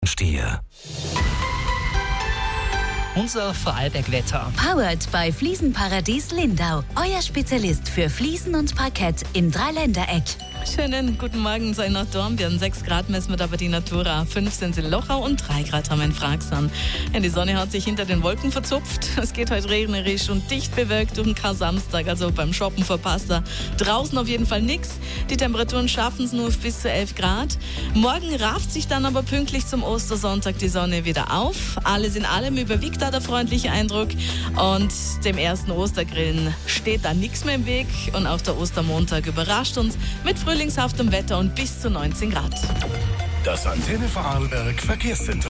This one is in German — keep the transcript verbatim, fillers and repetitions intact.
stehe. Unser Vorarlberg-Wetter. Powered bei Fliesenparadies Lindau. Euer Spezialist für Fliesen und Parkett im Dreiländereck. Schönen guten Morgen, sei nach Dornbirn. sechs Grad messen wir da bei die Natura. fünf sind in Lochau und drei Grad haben wir in Fraxern. Ja, die Sonne hat sich hinter den Wolken verzupft. Es geht heute regnerisch und dicht bewölkt durch den Kar-Samstag. Also beim Shoppen verpasst er draußen auf jeden Fall nichts. Die Temperaturen schaffen es nur auf bis zu elf Grad. Morgen rafft sich dann aber pünktlich zum Ostersonntag die Sonne wieder auf. Alles in allem überwiegt da der freundliche Eindruck. Und dem ersten Ostergrillen steht da nichts mehr im Weg. Und auch der Ostermontag überrascht uns mit frühlingshaftem Wetter und bis zu neunzehn Grad. Das Antenne Vorarlberg Verkehrszentrum.